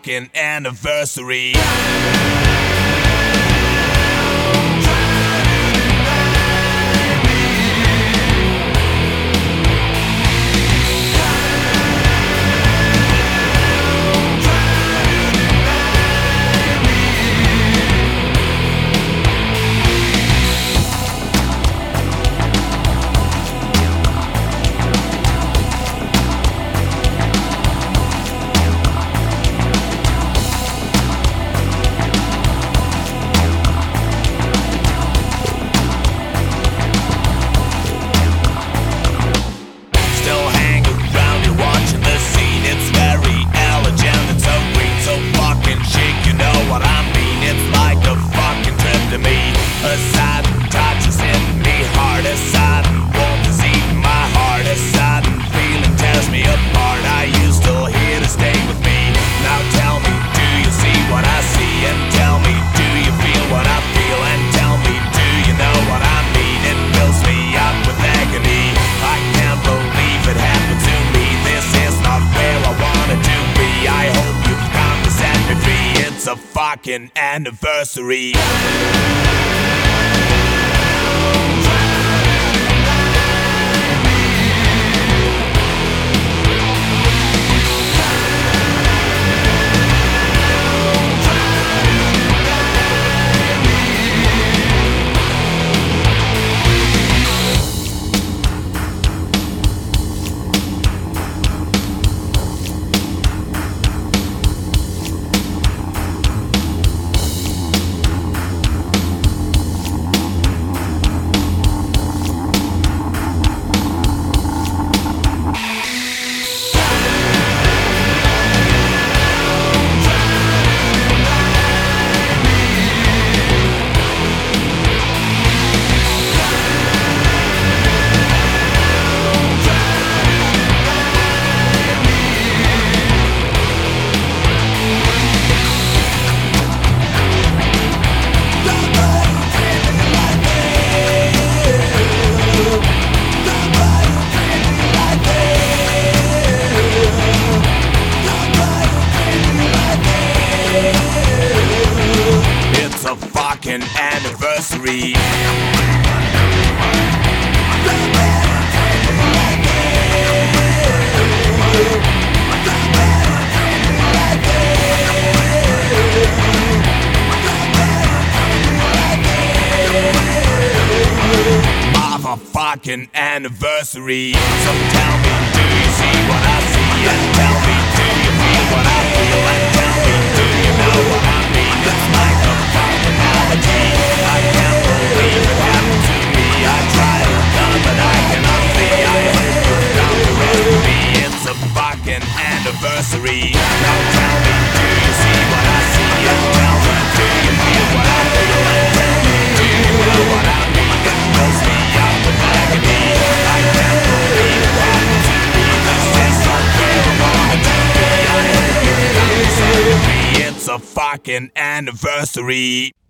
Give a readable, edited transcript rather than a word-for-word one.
fucking anniversary. It's a fucking anniversary. Fucking anniversary. Motherfucking anniversary. So tell me, do you see what I see? And tell me, do you feel what I feel? And tell me, do you know what I mean? It's like a fucking melody. I can't believe it happened to me. I try to run, but I cannot see. I hope you've come to rescue me. It's a fucking anniversary. Now tell me, do you see what I see? And tell me, do you feel what I feel? And tell me, do you know what I mean? It fills me up with agony. I can't believe it happened to me. This is so real, I wanna do me. I hope you've come to rescue me. It's a fucking anniversary.